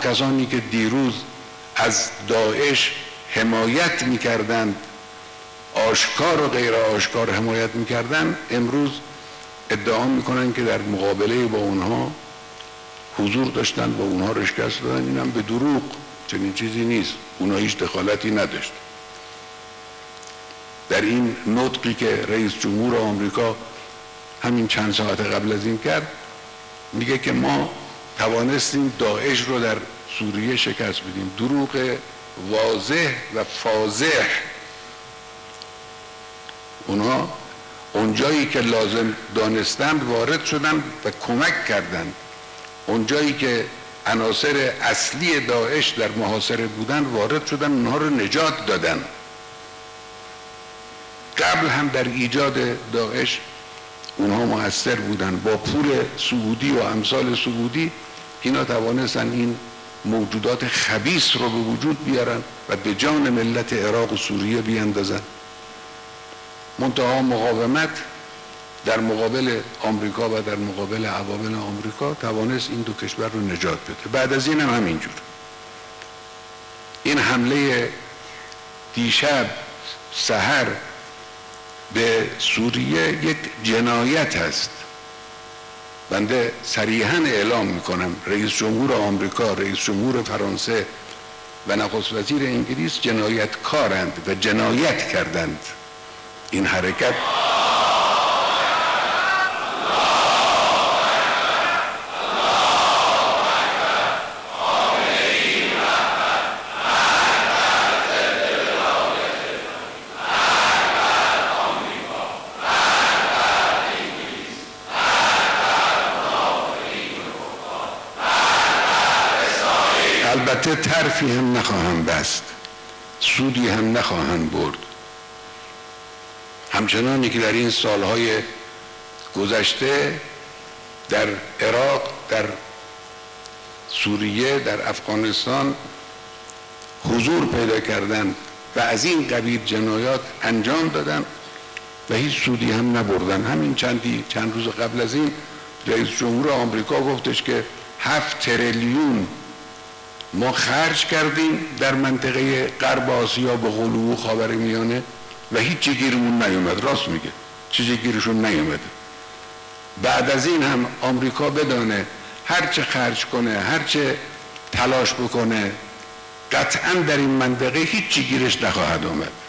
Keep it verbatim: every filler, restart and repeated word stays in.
کسانی که دیروز از داعش حمایت میکردند، آشکار و غیر آشکار حمایت میکردند، امروز ادعا میکنن که در مقابله با اونها حضور داشتن، با اونها رو شکست دادن. اینم به دروغ، چنین چیزی نیست. اونها هیچ دخالتی نداشت. در این نطقی که رئیس جمهور آمریکا همین چند ساعت قبل از این کرد، میگه که ما توانستیم داعش رو در سوریه شکست بدیم. دروغ واضح و فاضح. اونها اونجایی که لازم دانستند وارد شدند و کمک کردند. اونجایی که عناصر اصلی داعش در محاصره بودند وارد شدند، اونها رو نجات دادند. قبل هم در ایجاد داعش اونها مؤثر بودند. با پول سعودی و امثال سعودی اینا توانستن این موجودات خبیث رو به وجود بیارن و به جان ملت عراق و سوریه بیاندازن. منتها مقاومت در مقابل آمریکا و در مقابل عوامل آمریکا توانست این دو کشور رو نجات بده. بعد از این هم همینجور. این حمله دیشب سحر به سوریه یک جنایت است. بنده صریحاً اعلام میکنم رئیس جمهور آمریکا، رئیس جمهور فرانسه و نخست وزیر انگلیس جنایتکارند و جنایت کردند. این حرکت البته طرفی هم نخواهند بست، سودی هم نخواهند برد. همچنانی که در این سالهای گذشته در عراق، در سوریه، در افغانستان حضور پیدا کردند و از این قبیل جنایات انجام دادند و هیچ سودی هم نبردن. همین چندی چند روز قبل از این رئیس جمهور آمریکا گفتش که هفت تریلیون ما خرج کردیم در منطقه غرب آسیا به قلوب خاورمیانه و هیچ چی گیرمون نیومد. راست میگه، چیزی گیرشون نیومده. بعد از این هم آمریکا بدانه هرچه خرج کنه، هرچه تلاش بکنه، قطعا در این منطقه هیچ چی گیرش نخواهد آمد.